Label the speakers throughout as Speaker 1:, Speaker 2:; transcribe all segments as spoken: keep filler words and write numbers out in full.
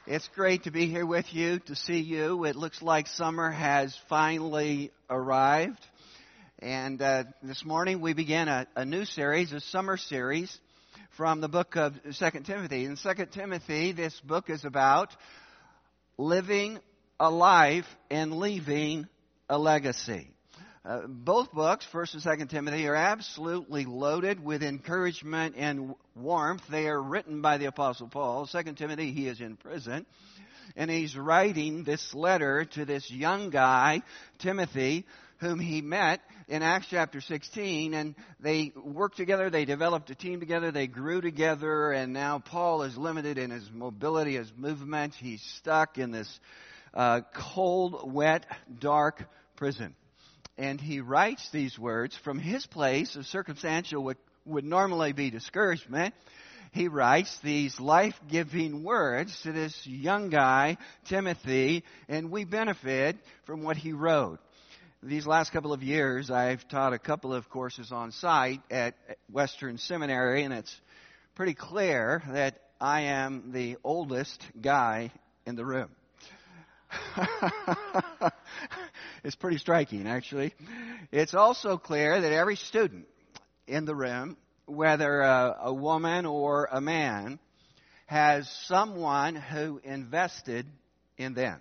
Speaker 1: It's great to be here with you, to see you. It looks like summer has finally arrived. And uh, this morning we began a, a new series, a summer series from the book of Second Timothy. In Second Timothy, this book is about living a life and leaving a legacy. Uh, both books, First and Second Timothy, are absolutely loaded with encouragement and warmth. They are written by the Apostle Paul. Second Timothy, he is in prison, and he's writing this letter to this young guy, Timothy, whom he met in Acts chapter sixteen, and they worked together, they developed a team together, they grew together, and now Paul is limited in his mobility, his movement. He's stuck in this uh, cold, wet, dark prison. And he writes these words from his place of circumstantial what would normally be discouragement. He writes these life-giving words to this young guy, Timothy, and we benefit from what he wrote. These last couple of years, I've taught a couple of courses on site at Western Seminary, and it's pretty clear that I am the oldest guy in the room. It's pretty striking, actually. It's also clear that every student in the room, whether a, a woman or a man, has someone who invested in them.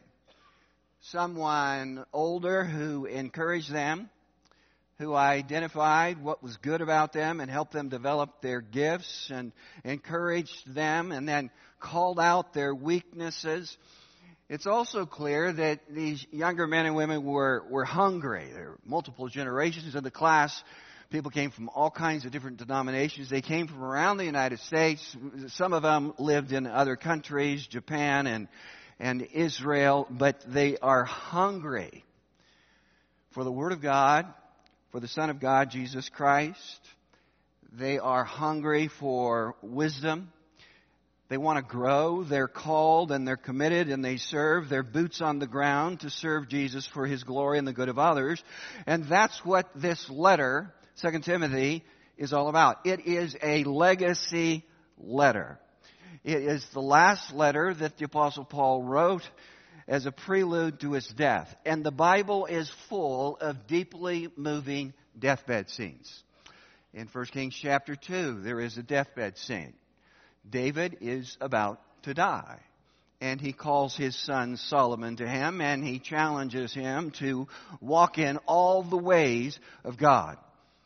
Speaker 1: Someone older who encouraged them, who identified what was good about them and helped them develop their gifts and encouraged them and then called out their weaknesses. It's also clear that these younger men and women were, were hungry. There were multiple generations in the class. People came from all kinds of different denominations. They came from around the United States. Some of them lived in other countries, Japan and, and Israel, but they are hungry for the Word of God, for the Son of God, Jesus Christ. They are hungry for wisdom. They want to grow. They're called and they're committed and they serve. They're boots on the ground to serve Jesus for His glory and the good of others. And that's what this letter, Second Timothy, is all about. It is a legacy letter. It is the last letter that the Apostle Paul wrote as a prelude to his death. And the Bible is full of deeply moving deathbed scenes. In First Kings chapter two, there is a deathbed scene. David is about to die, and he calls his son Solomon to him, and he challenges him to walk in all the ways of God.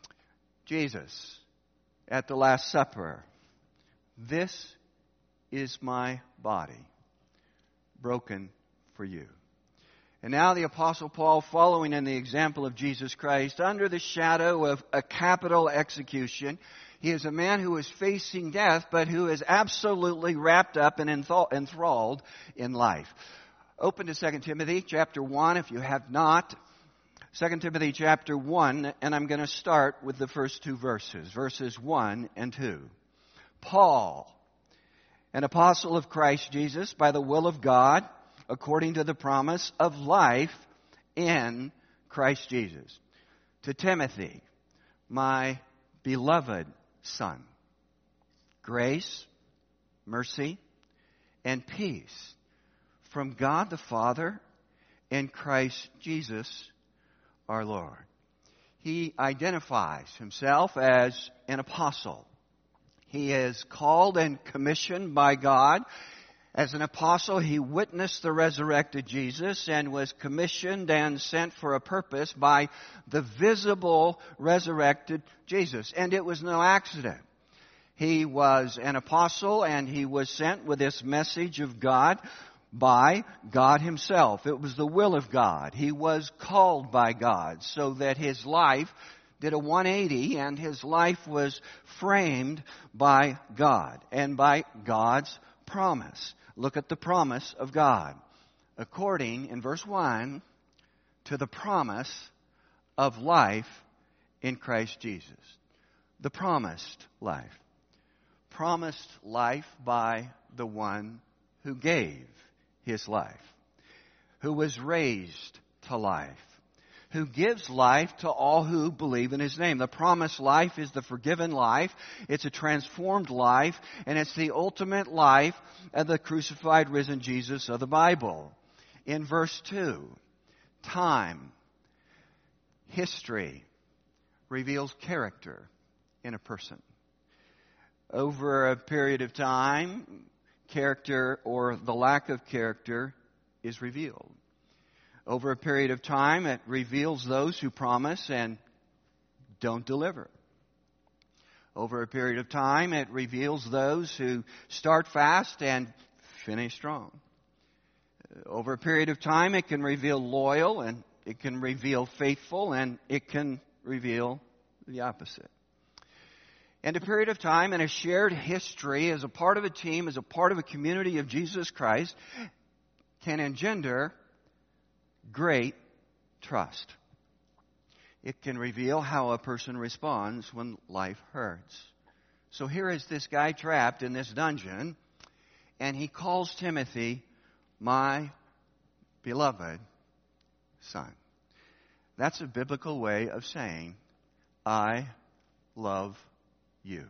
Speaker 1: Jesus, at the Last Supper, this is my body, broken for you. And now the Apostle Paul, following in the example of Jesus Christ, under the shadow of a capital execution, he is a man who is facing death, but who is absolutely wrapped up and enthralled in life. Open to Second Timothy chapter one if you have not. Second Timothy chapter one, and I'm going to start with the first two verses, verses one and two. Paul, an apostle of Christ Jesus, by the will of God, according to the promise of life in Christ Jesus. To Timothy, my beloved Son, grace, mercy, and peace from God the Father and Christ Jesus our Lord. He identifies himself as an apostle. He is called and commissioned by God. As an apostle, he witnessed the resurrected Jesus and was commissioned and sent for a purpose by the visible resurrected Jesus. And it was no accident. He was an apostle and he was sent with this message of God by God himself. It was the will of God. He was called by God so that his life did a one eighty and his life was framed by God and by God's promise. Look at the promise of God. According, in verse one, to the promise of life in Christ Jesus. The promised life. Promised life by the one who gave his life. Who was raised to life. who gives life to all who believe in His name. The promised life is the forgiven life. It's a transformed life, and it's the ultimate life of the crucified, risen Jesus of the Bible. In verse two, time, history, reveals character in a person. Over a period of time, character or the lack of character is revealed. Over a period of time, it reveals those who promise and don't deliver. Over a period of time, it reveals those who start fast and finish strong. Over a period of time, it can reveal loyal, and it can reveal faithful, and it can reveal the opposite. And a period of time and a shared history as a part of a team, as a part of a community of Jesus Christ, can engender great trust. It can reveal how a person responds when life hurts. So here is this guy trapped in this dungeon, and he calls Timothy, my beloved son. That's a biblical way of saying, I love you.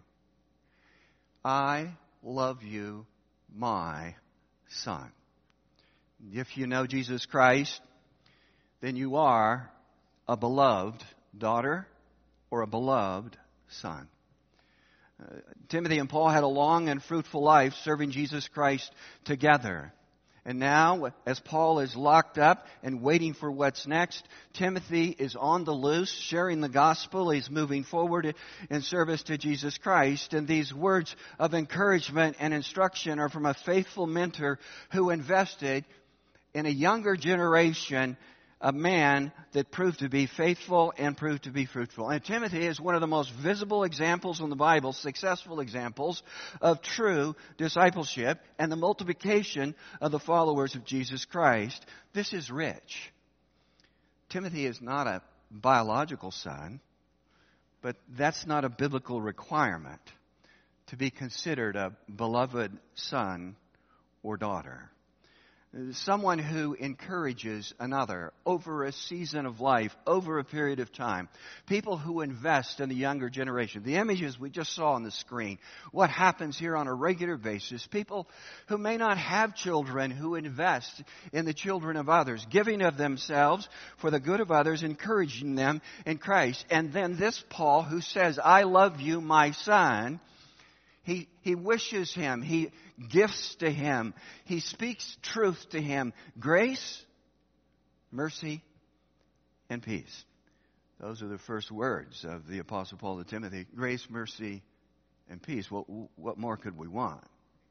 Speaker 1: I love you, my son. If you know Jesus Christ, then you are a beloved daughter or a beloved son. Uh, Timothy and Paul had a long and fruitful life serving Jesus Christ together. And now, as Paul is locked up and waiting for what's next, Timothy is on the loose, sharing the gospel. He's moving forward in service to Jesus Christ. And these words of encouragement and instruction are from a faithful mentor who invested in a younger generation, a man that proved to be faithful and proved to be fruitful. And Timothy is one of the most visible examples in the Bible, successful examples of true discipleship and the multiplication of the followers of Jesus Christ. This is rich. Timothy is not a biological son, but that's not a biblical requirement to be considered a beloved son or daughter. Someone who encourages another over a season of life, over a period of time. People who invest in the younger generation. The images we just saw on the screen. What happens here on a regular basis. People who may not have children who invest in the children of others. Giving of themselves for the good of others, encouraging them in Christ. And then this Paul who says, I love you, my son. He, he wishes him. He gifts to him. He speaks truth to him. Grace, mercy, and peace. Those are the first words of the Apostle Paul to Timothy. Grace, mercy, and peace. What, what more could we want?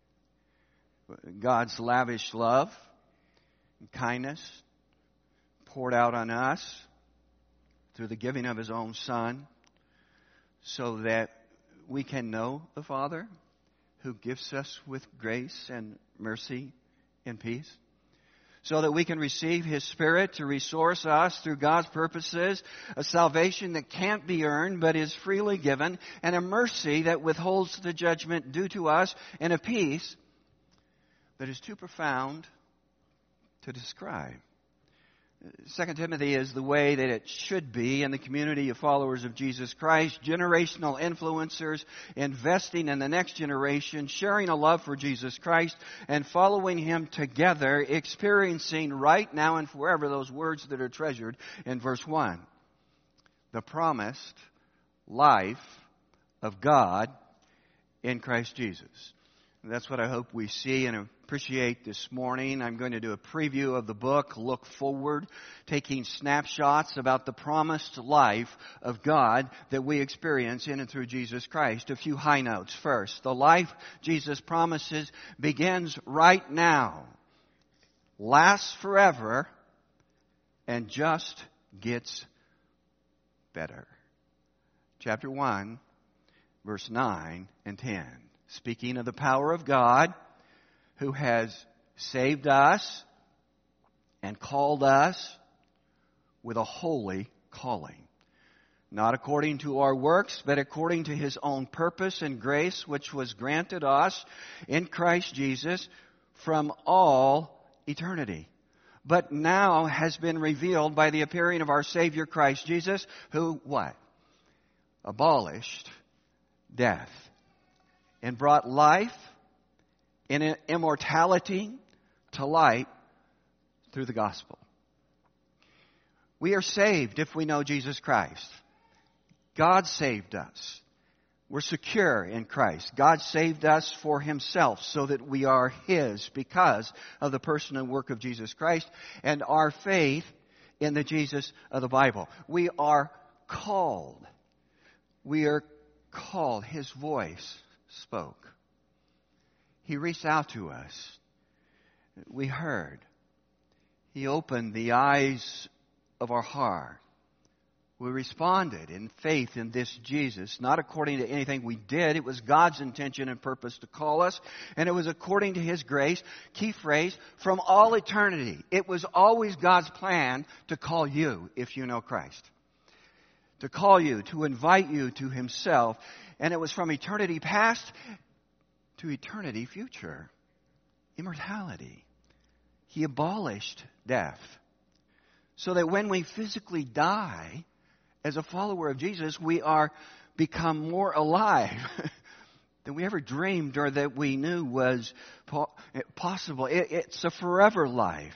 Speaker 1: God's lavish love and kindness poured out on us through the giving of His own Son so that we can know the Father who gifts us with grace and mercy and peace, so that we can receive His Spirit to resource us through God's purposes, a salvation that can't be earned but is freely given, and a mercy that withholds the judgment due to us, and a peace that is too profound to describe. Second Timothy is the way that it should be in the community of followers of Jesus Christ, generational influencers, investing in the next generation, sharing a love for Jesus Christ, and following Him together, experiencing right now and forever those words that are treasured in verse one. The promised life of God in Christ Jesus. And that's what I hope we see and appreciate this morning. I'm going to do a preview of the book, Look Forward, taking snapshots about the promised life of God that we experience in and through Jesus Christ. A few high notes. First, the life Jesus promises begins right now, lasts forever, and just gets better. Chapter one, verse nine and ten. Speaking of the power of God, who has saved us and called us with a holy calling. Not according to our works, but according to His own purpose and grace, which was granted us in Christ Jesus from all eternity, but now has been revealed by the appearing of our Savior Christ Jesus, who, what? Abolished death and brought life and immortality to light through the gospel. We are saved if we know Jesus Christ. God saved us. We're secure in Christ. God saved us for Himself so that we are His because of the person and work of Jesus Christ and our faith in the Jesus of the Bible. We are called. We are called. His voice spoke. He reached out to us. We heard. He opened the eyes of our heart. We responded in faith in this Jesus, not according to anything we did. It was God's intention and purpose to call us, and it was according to His grace. Key phrase, from all eternity. It was always God's plan to call you if you know Christ. To call you, to invite you to Himself. And it was from eternity past to eternity future. Immortality. He abolished death. So that when we physically die, as a follower of Jesus, we are become more alive than we ever dreamed or that we knew was po- possible. It, it's a forever life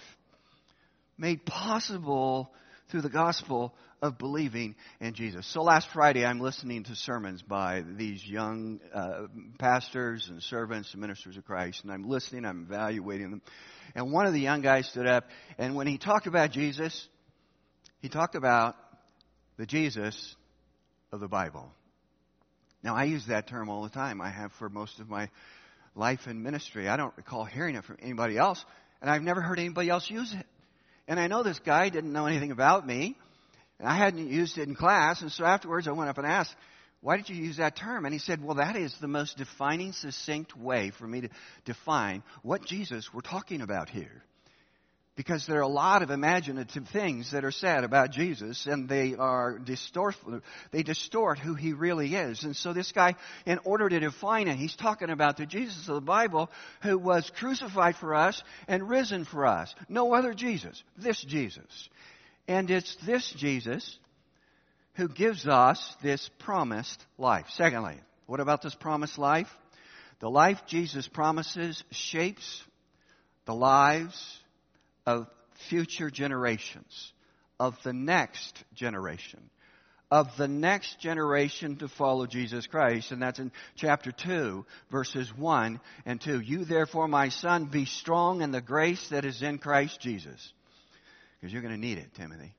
Speaker 1: made possible through the gospel of believing in Jesus. So last Friday, I'm listening to sermons by these young uh, pastors and servants and ministers of Christ, and I'm listening, I'm evaluating them. And one of the young guys stood up, and when he talked about Jesus, he talked about the Jesus of the Bible. Now, I use that term all the time. I have for most of my life in ministry. I don't recall hearing it from anybody else, and I've never heard anybody else use it. And I know this guy didn't know anything about me, and I hadn't used it in class, and so afterwards I went up and asked, why did you use that term? And he said, well, that is the most defining, succinct way for me to define what Jesus we're talking about here. Because there are a lot of imaginative things that are said about Jesus, and they are distort, they distort who He really is. And so this guy, in order to define it, he's talking about the Jesus of the Bible who was crucified for us and risen for us. No other Jesus, this Jesus. And it's this Jesus who gives us this promised life. Secondly, what about this promised life? The life Jesus promises shapes the lives of future generations, of the next generation, of the next generation to follow Jesus Christ. And that's in chapter two, verses one and two. You therefore, my son, be strong in the grace that is in Christ Jesus. Because you're going to need it, Timothy.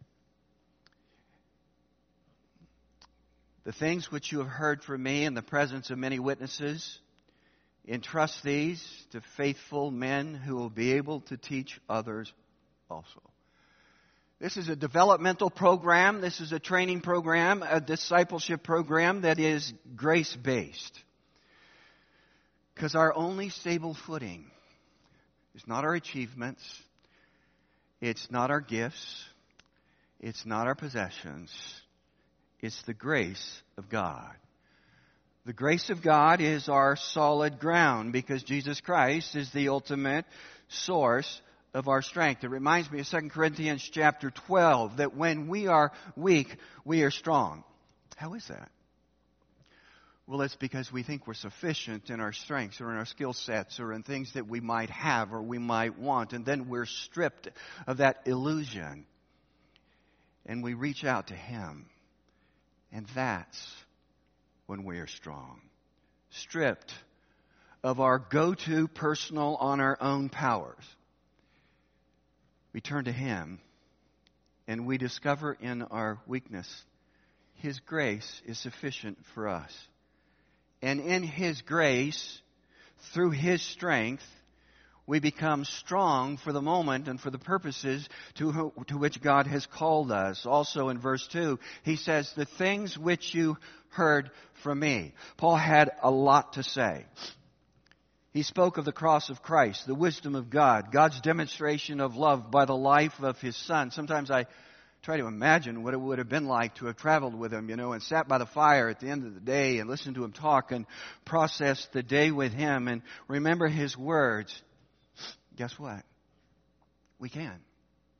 Speaker 1: The things which you have heard from me in the presence of many witnesses, entrust these to faithful men who will be able to teach others also. This is a developmental program. This is a training program, a discipleship program that is grace-based. Because our only stable footing is not our achievements. It's not our gifts. It's not our possessions. It's the grace of God. The grace of God is our solid ground because Jesus Christ is the ultimate source of our strength. It reminds me of Second Corinthians chapter twelve that when we are weak, we are strong. How is that? Well, it's because we think we're sufficient in our strengths or in our skill sets or in things that we might have or we might want. And then we're stripped of that illusion. And we reach out to Him. And that's when we are strong. Stripped of our go-to personal on our own powers. We turn to Him and we discover in our weakness His grace is sufficient for us. And in His grace, through His strength, we become strong for the moment and for the purposes to, to which God has called us. Also in verse two, he says, the things which you heard from me. Paul had a lot to say. He spoke of the cross of Christ, the wisdom of God, God's demonstration of love by the life of His Son. Sometimes I try to imagine what it would have been like to have traveled with Him, you know, and sat by the fire at the end of the day and listened to Him talk and process the day with Him and remember His words. Guess what? We can.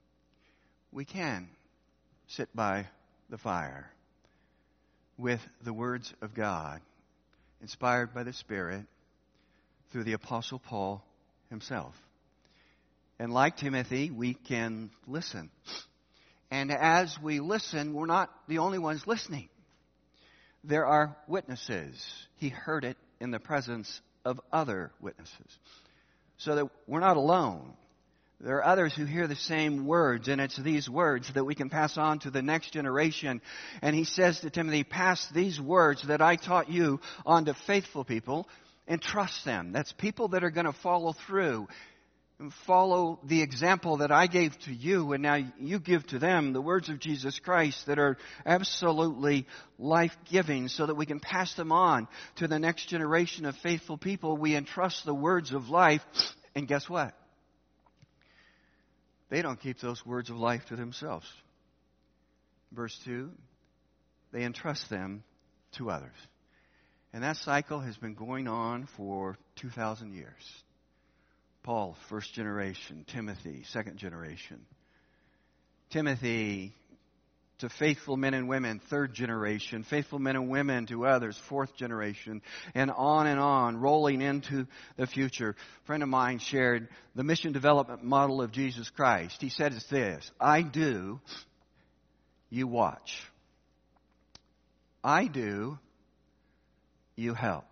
Speaker 1: we can sit by the fire with the words of God, inspired by the Spirit through the Apostle Paul himself. And like Timothy, we can listen. And as we listen, we're not the only ones listening. There are witnesses. He heard it in the presence of other witnesses. So that we're not alone. There are others who hear the same words, and it's these words that we can pass on to the next generation. And he says to Timothy, pass these words that I taught you on to faithful people and trust them. That's people that are going to follow through and follow the example that I gave to you, and now you give to them the words of Jesus Christ that are absolutely life-giving, so that we can pass them on to the next generation of faithful people. We entrust the words of life, and guess what? They don't keep those words of life to themselves. Verse two, they entrust them to others. And that cycle has been going on for two thousand years. Paul, first generation. Timothy, second generation. Timothy to faithful men and women, third generation. Faithful men and women to others, fourth generation. And on and on, rolling into the future. A friend of mine shared the mission development model of Jesus Christ. He said it's this: I do, you watch. I do, you help.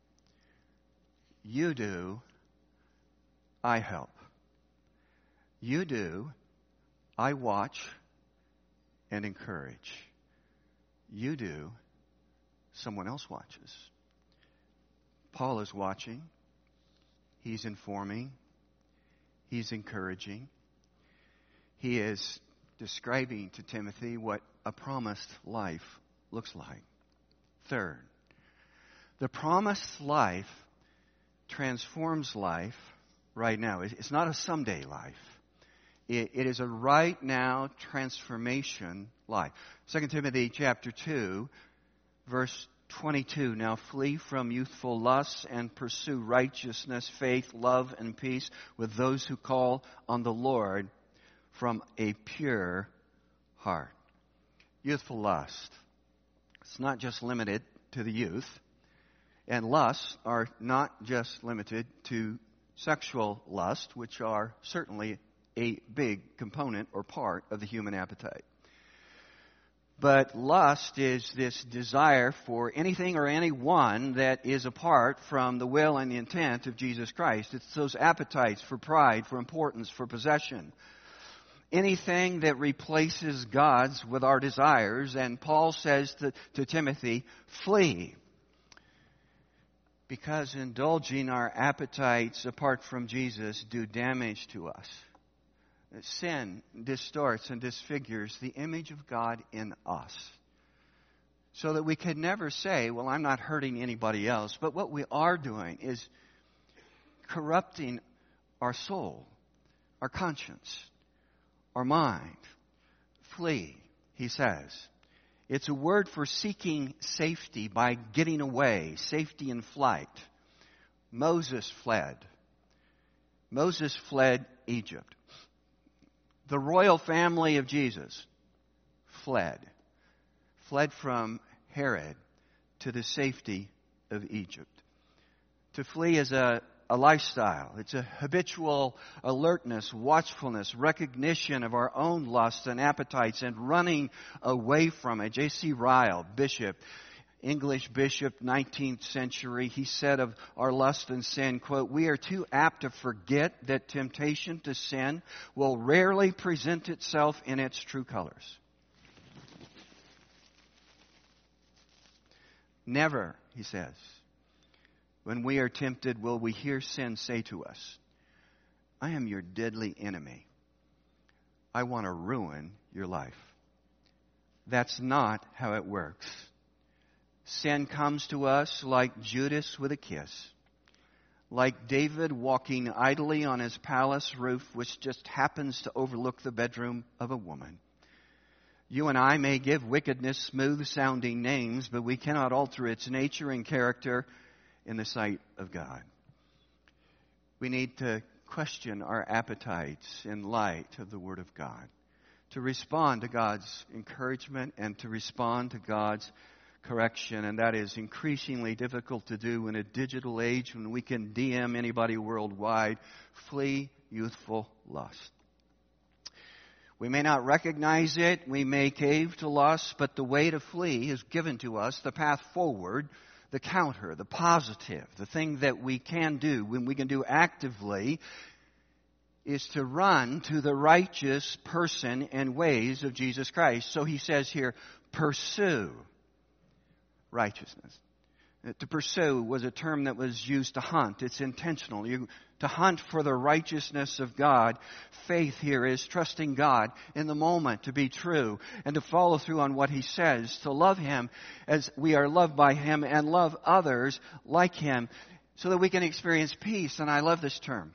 Speaker 1: You do, I help. You do, I watch and encourage. You do, someone else watches. Paul is watching. He's informing. He's encouraging. He is describing to Timothy what a promised life looks like. Third, the promised life transforms life right now. It's not a someday life. It, it is a right now transformation life. Second Timothy chapter two, verse twenty-two. Now flee from youthful lusts and pursue righteousness, faith, love, and peace with those who call on the Lord from a pure heart. Youthful lust. It's not just limited to the youth. And lusts are not just limited to sexual lust, which are certainly a big component or part of the human appetite. But lust is this desire for anything or anyone that is apart from the will and the intent of Jesus Christ. It's those appetites for pride, for importance, for possession. Anything that replaces God's with our desires. And Paul says to, to Timothy, flee. Because indulging our appetites apart from Jesus do damage to us. Sin distorts and disfigures the image of God in us. So that we could never say, well, I'm not hurting anybody else. But what we are doing is corrupting our soul, our conscience, our mind. Flee, he says. It's a word for seeking safety by getting away, safety in flight. Moses fled. Moses fled Egypt. The royal family of Jesus fled. Fled from Herod to the safety of Egypt. To flee is a, a lifestyle. It's a habitual alertness, watchfulness, recognition of our own lusts and appetites and running away from it. J C Ryle, bishop, English bishop, nineteenth century, he said of our lust and sin, quote, we are too apt to forget that temptation to sin will rarely present itself in its true colors. Never, he says, when we are tempted, will we hear sin say to us, I am your deadly enemy. I want to ruin your life. That's not how it works. Sin comes to us like Judas with a kiss. Like David walking idly on his palace roof, which just happens to overlook the bedroom of a woman. You and I may give wickedness smooth-sounding names, but we cannot alter its nature and character in the sight of God. We need to question our appetites in light of the Word of God. to respond to God's encouragement and to respond to God's correction. And that is increasingly difficult to do in a digital age when we can D M anybody worldwide. Flee youthful lust. We may not recognize it, we may cave to lust, but the way to flee is given to us, the path forward, the counter, the positive, the thing that we can do, when we can do actively, is to run to the righteous person and ways of Jesus Christ. So he says here, pursue righteousness. To pursue was a term that was used to hunt. It's intentional. You, to hunt for the righteousness of God. Faith here is trusting God in the moment to be true and to follow through on what He says, to love Him as we are loved by Him and love others like Him so that we can experience peace. And I love this term.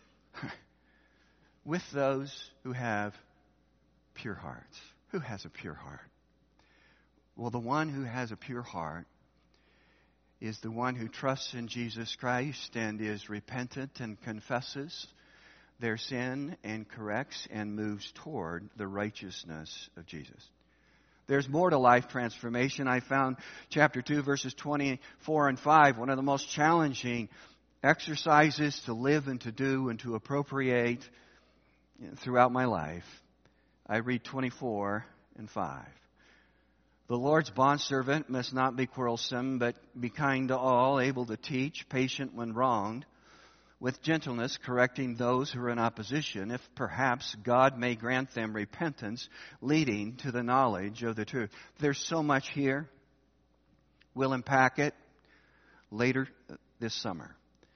Speaker 1: With those who have pure hearts. Who has a pure heart? Well, the one who has a pure heart is the one who trusts in Jesus Christ and is repentant and confesses their sin and corrects and moves toward the righteousness of Jesus. There's more to life transformation. I found chapter two, verses twenty-four and five, one of the most challenging exercises to live and to do and to appropriate throughout my life. I read twenty-four and five. The Lord's bondservant must not be quarrelsome, but be kind to all, able to teach, patient when wronged, with gentleness correcting those who are in opposition, if perhaps God may grant them repentance, leading to the knowledge of the truth. There's so much here. We'll unpack it later this summer.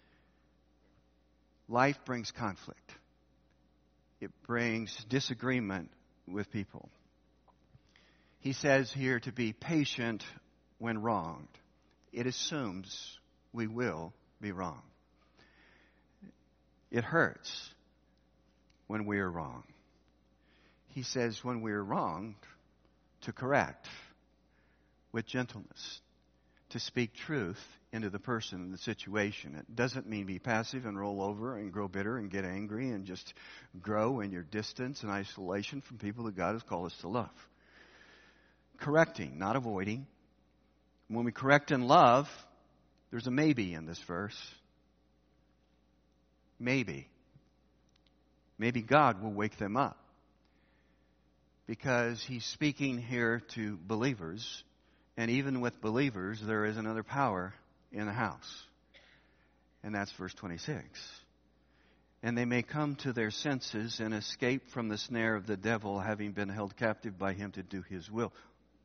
Speaker 1: Life brings conflict. It brings disagreement with people. He says here to be patient when wronged. It assumes we will be wrong. It hurts when we are wrong. He says when we are wronged, to correct with gentleness, to speak truth into the person and the situation. It doesn't mean be passive and roll over and grow bitter and get angry and just grow in your distance and isolation from people that God has called us to love. Correcting, not avoiding. When we correct in love, there's a maybe in this verse. Maybe. Maybe God will wake them up. Because He's speaking here to believers. And even with believers, there is another power in the house. And that's verse twenty-six. And they may come to their senses and escape from the snare of the devil, having been held captive by him to do his will.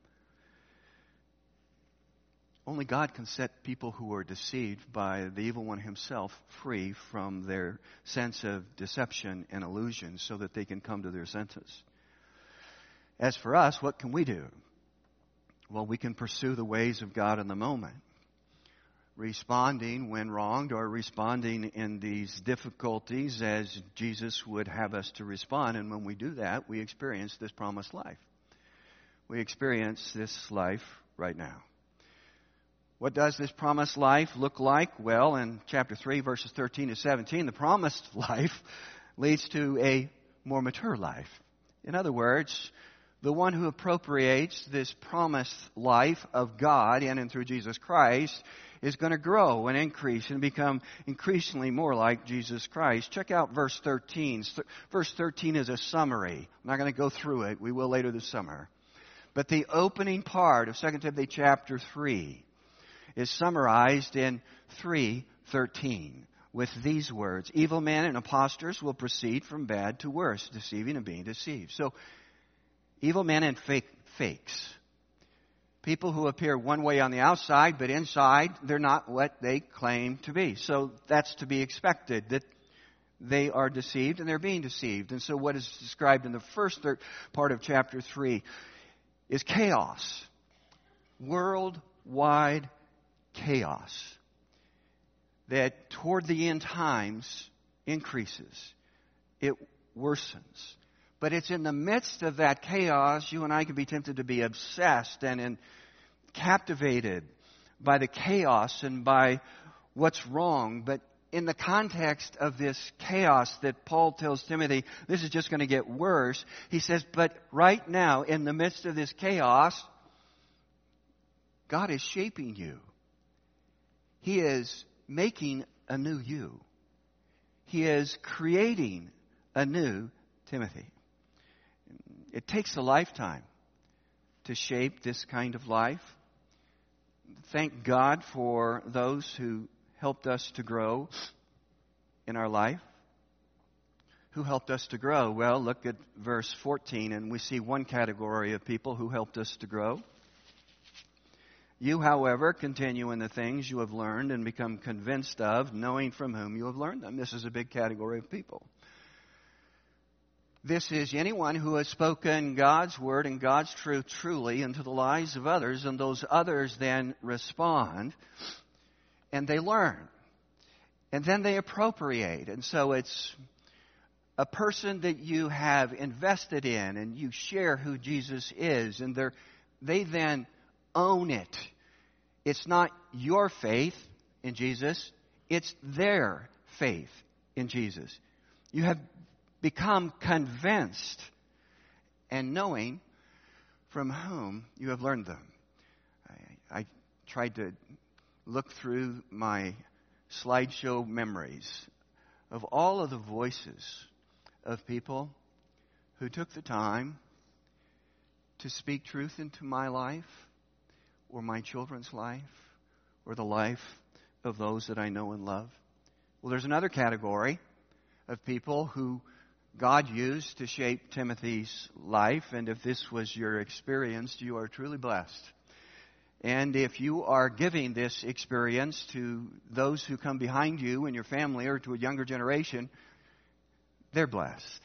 Speaker 1: Only God can set people who are deceived by the evil one himself free from their sense of deception and illusion so that they can come to their senses. As for us, what can we do? Well, we can pursue the ways of God in the moment. Responding when wronged or responding in these difficulties as Jesus would have us to respond. And when we do that, we experience this promised life. We experience this life right now. What does this promised life look like? Well, in chapter three, verses thirteen to seventeen, the promised life leads to a more mature life. In other words, the one who appropriates this promised life of God in and through Jesus Christ is going to grow and increase and become increasingly more like Jesus Christ. Check out verse thirteen. Verse thirteen is a summary. I'm not going to go through it. We will later this summer. But the opening part of Second Timothy chapter three is summarized in three thirteen with these words. Evil men and impostors will proceed from bad to worse, deceiving and being deceived. So, evil men and fake fakes. People who appear one way on the outside, but inside they're not what they claim to be. So that's to be expected, that they are deceived and they're being deceived. And so what is described in the first third part of chapter three is chaos. Worldwide chaos that toward the end times increases. It worsens. But it's in the midst of that chaos, you and I can be tempted to be obsessed and in, captivated by the chaos and by what's wrong. But in the context of this chaos that Paul tells Timothy, this is just going to get worse. He says, but right now, in the midst of this chaos, God is shaping you. He is making a new you. He is creating a new Timothy. It takes a lifetime to shape this kind of life. Thank God for those who helped us to grow in our life. Who helped us to grow? Well, look at verse fourteen, and we see one category of people who helped us to grow. You, however, continue in the things you have learned and become convinced of, knowing from whom you have learned them. This is a big category of people. This is anyone who has spoken God's word and God's truth truly into the lives of others, and those others then respond, and they learn, and then they appropriate. And so it's a person that you have invested in, and you share who Jesus is, and they're, they then own it. It's not your faith in Jesus, it's their faith in Jesus. You have become convinced and knowing from whom you have learned them. I, I tried to look through my slideshow memories of all of the voices of people who took the time to speak truth into my life, or my children's life, or the life of those that I know and love. Well, there's another category of people who God used to shape Timothy's life, and if this was your experience, you are truly blessed. And if you are giving this experience to those who come behind you in your family or to a younger generation, they're blessed.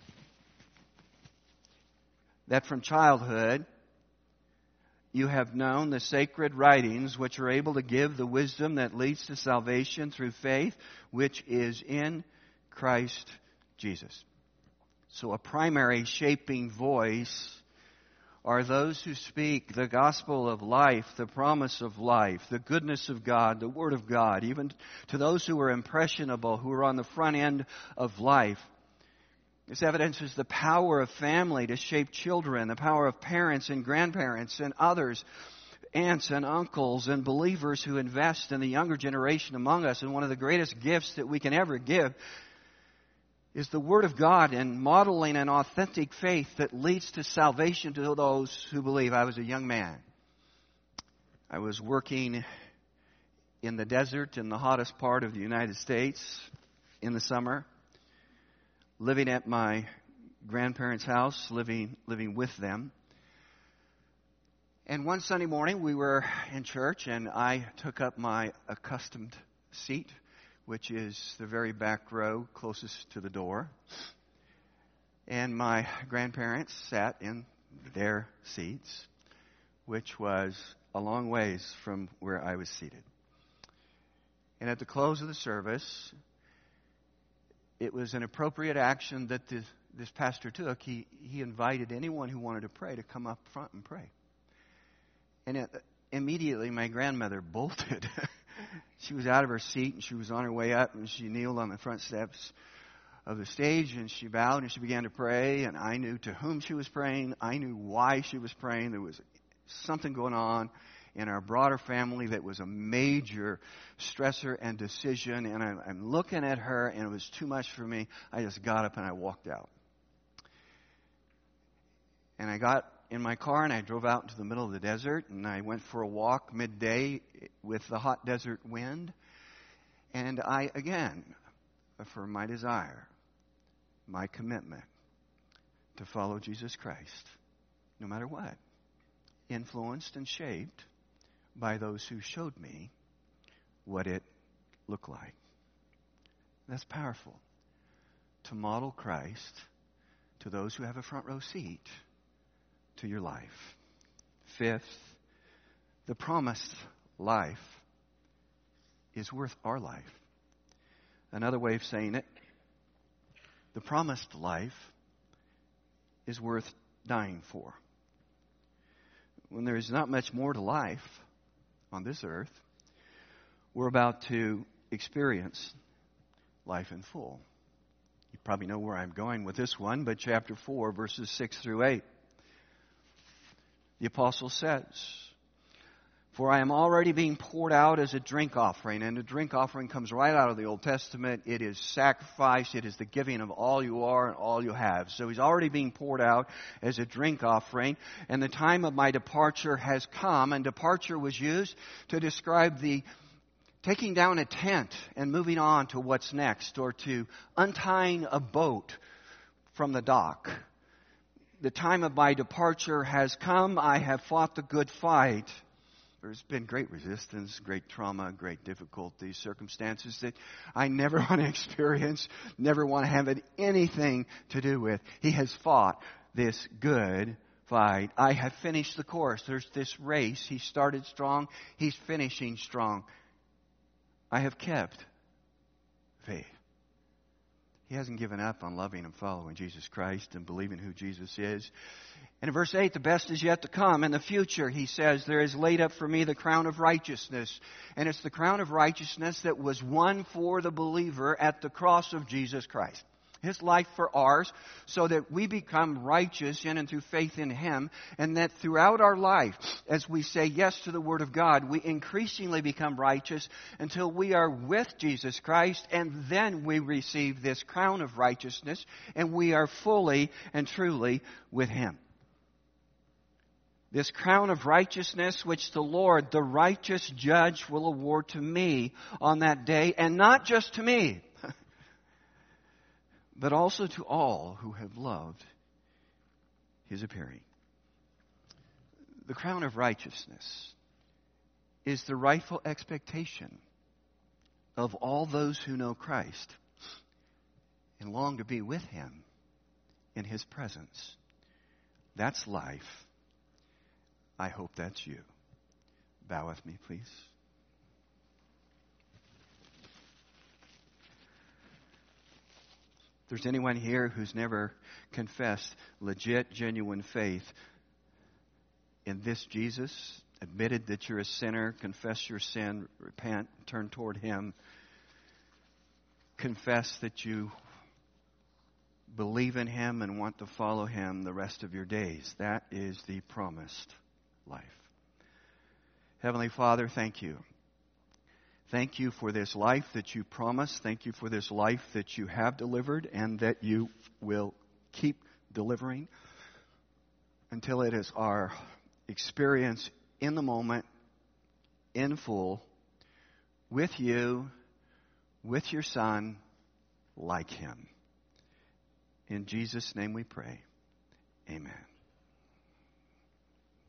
Speaker 1: That from childhood, you have known the sacred writings which are able to give the wisdom that leads to salvation through faith, which is in Christ Jesus. So a primary shaping voice are those who speak the gospel of life, the promise of life, the goodness of God, the Word of God, even to those who are impressionable, who are on the front end of life. This evidences the power of family to shape children, the power of parents and grandparents and others, aunts and uncles and believers who invest in the younger generation among us. And one of the greatest gifts that we can ever give is the Word of God and modeling an authentic faith that leads to salvation to those who believe. I was a young man. I was working in the desert in the hottest part of the United States in the summer, living at my grandparents' house, living living with them. And one Sunday morning we were in church, and I took up my accustomed seat, which is the very back row closest to the door. And my grandparents sat in their seats, which was a long ways from where I was seated. And at the close of the service, it was an appropriate action that this, this pastor took. He, he invited anyone who wanted to pray to come up front and pray. And it, immediately my grandmother bolted. She was out of her seat, and she was on her way up, and she kneeled on the front steps of the stage, and she bowed, and she began to pray, and I knew to whom she was praying. I knew why she was praying. There was something going on in our broader family that was a major stressor and decision, and I'm, I'm looking at her, and it was too much for me. I just got up and I walked out. And I got in my car and I drove out into the middle of the desert, and I went for a walk midday with the hot desert wind, and I again affirmed my desire, my commitment to follow Jesus Christ, no matter what, influenced and shaped by those who showed me what it looked like. That's powerful, to model Christ to those who have a front row seat to your life. Fifth, the promised life is worth our life. Another way of saying it, the promised life is worth dying for. When there is not much more to life on this earth, we're about to experience life in full. You probably know where I'm going with this one, but chapter four, verses six through eight. The apostle says, "For I am already being poured out as a drink offering." And a drink offering comes right out of the Old Testament. It is sacrifice. It is the giving of all you are and all you have. So he's already being poured out as a drink offering. And the time of my departure has come. And departure was used to describe the taking down a tent and moving on to what's next, or to untying a boat from the dock. The time of my departure has come. I have fought the good fight. There's been great resistance, great trauma, great difficulties, circumstances that I never want to experience, never want to have anything to do with. He has fought this good fight. I have finished the course. There's this race. He started strong. He's finishing strong. I have kept faith. He hasn't given up on loving and following Jesus Christ and believing who Jesus is. And in verse eight, the best is yet to come. In the future, he says, there is laid up for me the crown of righteousness. And it's the crown of righteousness that was won for the believer at the cross of Jesus Christ. His life for ours, so that we become righteous in and through faith in Him, and that throughout our life, as we say yes to the Word of God, we increasingly become righteous until we are with Jesus Christ, and then we receive this crown of righteousness, and we are fully and truly with Him. This crown of righteousness which the Lord, the righteous judge, will award to me on that day, and not just to me, but also to all who have loved His appearing. The crown of righteousness is the rightful expectation of all those who know Christ and long to be with Him in His presence. That's life. I hope that's you. Bow with me, please. If there's anyone here who's never confessed legit, genuine faith in this Jesus, admitted that you're a sinner, confess your sin, repent, turn toward Him, confess that you believe in Him and want to follow Him the rest of your days. That is the promised life. Heavenly Father, thank you. Thank you for this life that you promised. Thank you for this life that you have delivered and that you will keep delivering until it is our experience in the moment, in full, with you, with your Son, like Him. In Jesus' name we pray. Amen.